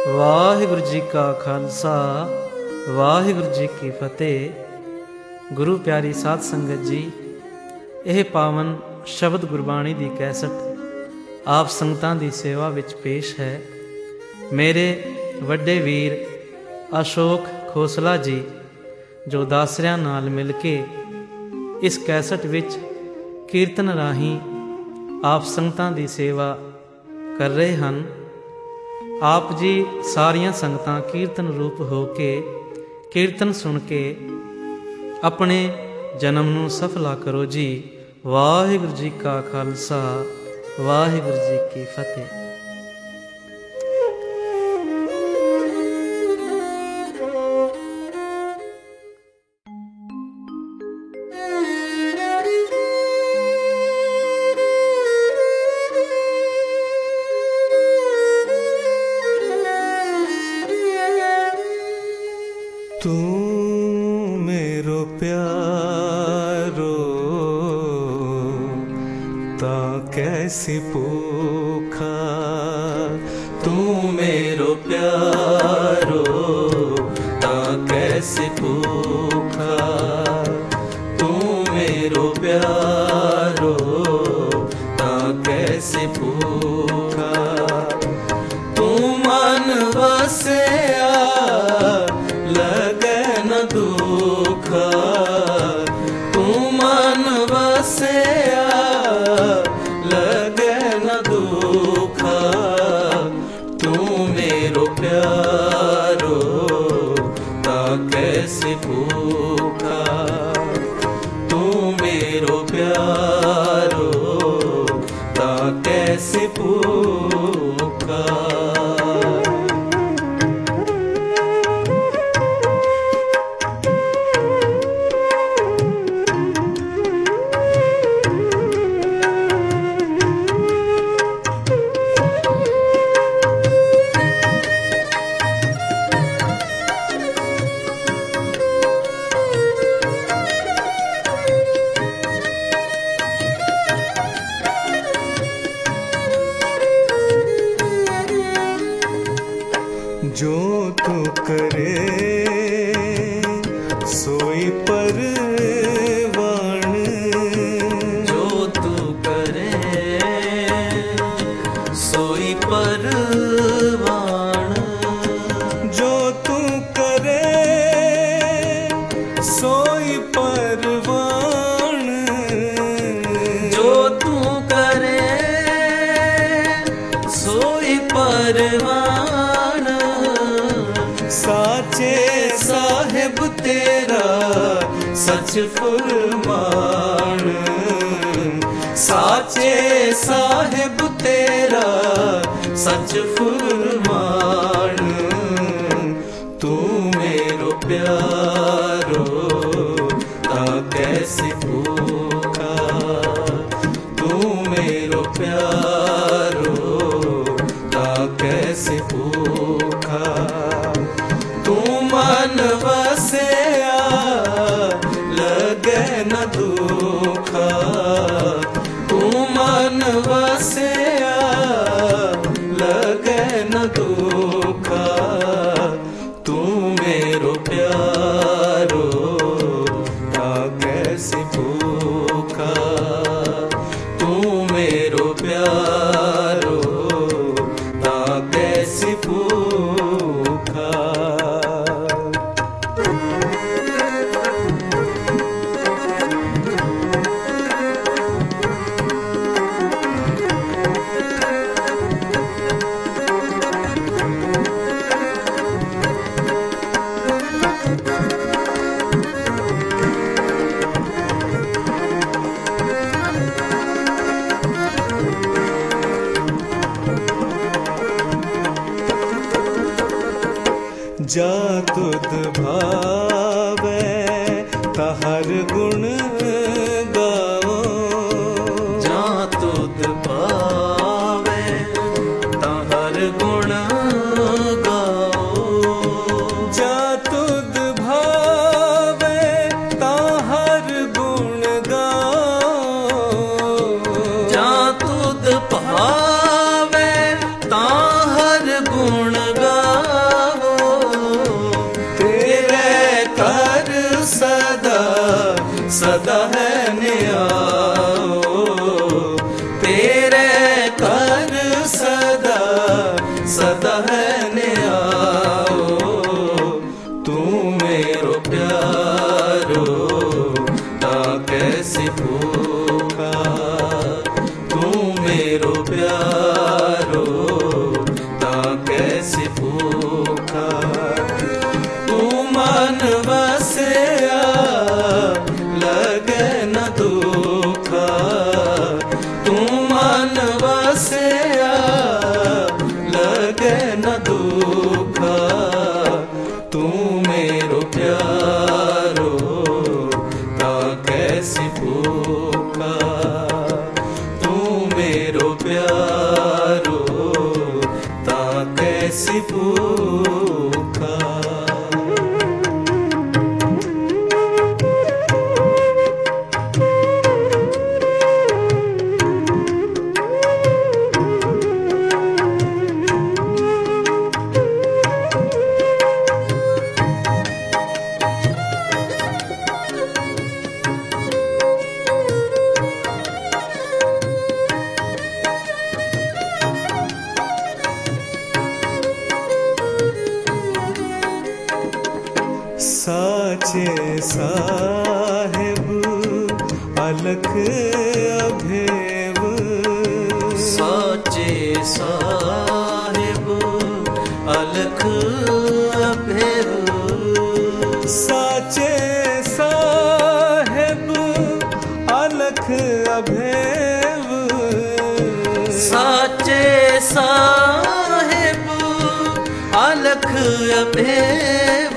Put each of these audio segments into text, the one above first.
वाहिगुरु जी का खालसा वाहिगुरु जी की फतेह। गुरु प्यारी साध संगत जी, यह पावन शब्द गुरबाणी दी कैसट आप संगतां दी सेवा विच पेश है। मेरे वड्डे वीर अशोक खोसला जी जो दासरियां नाल मिल के इस कैसट विच कीर्तन राही आप संगतां दी सेवा कर रहे हैं। आप जी सारियां संगतां कीर्तन रूप हो के कीर्तन सुन के अपने जन्म नूं सफला करो जी। वाहिगुरु जी का खालसा वाहिगुरु जी की फतेह। तू मेरो प्यारो ता कैसी भूखा, तू मेरो प्यारो ता कैसी भूखा, तू मेरो प्यारो ता कैसी भूखा, तू मन वसया लगे न दुखा, तू मन वसया लगे न दुखा, तू मेरो प्यारो ता कैसे भूखा, तू मेरो प्यारो ता कैसे भूखा। जो तू करे सोई परवान, जो तू करे सोई परवान, जो तू करे सोई परवान, जो तू करे सोई परवान, साचे साहिब तेरा सच फुरमान, साचे साहिब तेरा सच फुरमान, तू मेरो प्यारो ता कैसे भूखा, तू मेरो प्यारो ता कैसे भूखा, तू मन वसया लगे न दुखा, तू मन वसया लगे न दुखा, तू मेरो प्यारो ता कैसे भूखा, तू मेरो प्यारो ता कैसे भूखा। जा तुद भावे तहर गुण गाओ, जा तुद भावे तहर गुण गाओ, जा तुद भावे तहर गुण गाओ, जा तुद भावे तहर गुण गाओ, मन वसया लगे न दुखा, तू मेरो प्यारो ता कैसी भूखा, तू मेरो प्यारो ता कैसी भूखा। साचे साहेब अलख अभेव, साचे साहेब अलख अभेव, साचे साहेब अलख अभेव, साचे साहेब अलख अभेव,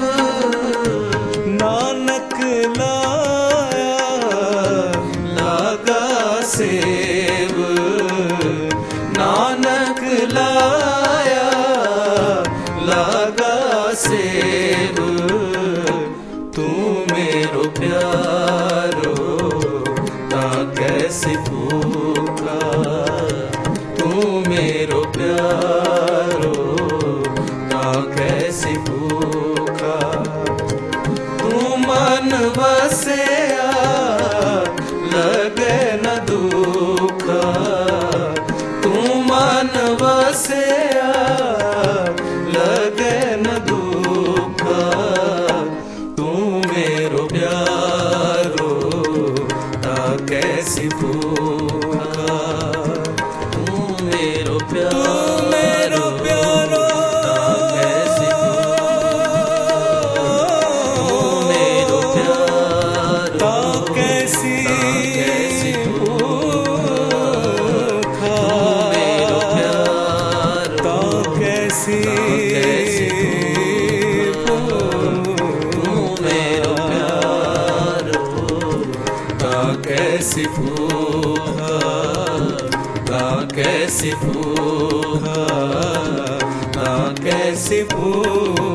नानक लाया लागा सेव, नानक लाया लागा सेव, तू मेरो प्यारो ता कैसी भूखा, तू मेरो प्यारो ता कैसी भूखा, तू मन वसया लगे न दुखा, तू मन वसया लगे न दुखा, तू मेरो प्यारो ता कैसी भूखा, तू मेरो प्यारो कैसी भूखा, कैसी भूखा, कैसी भूखा।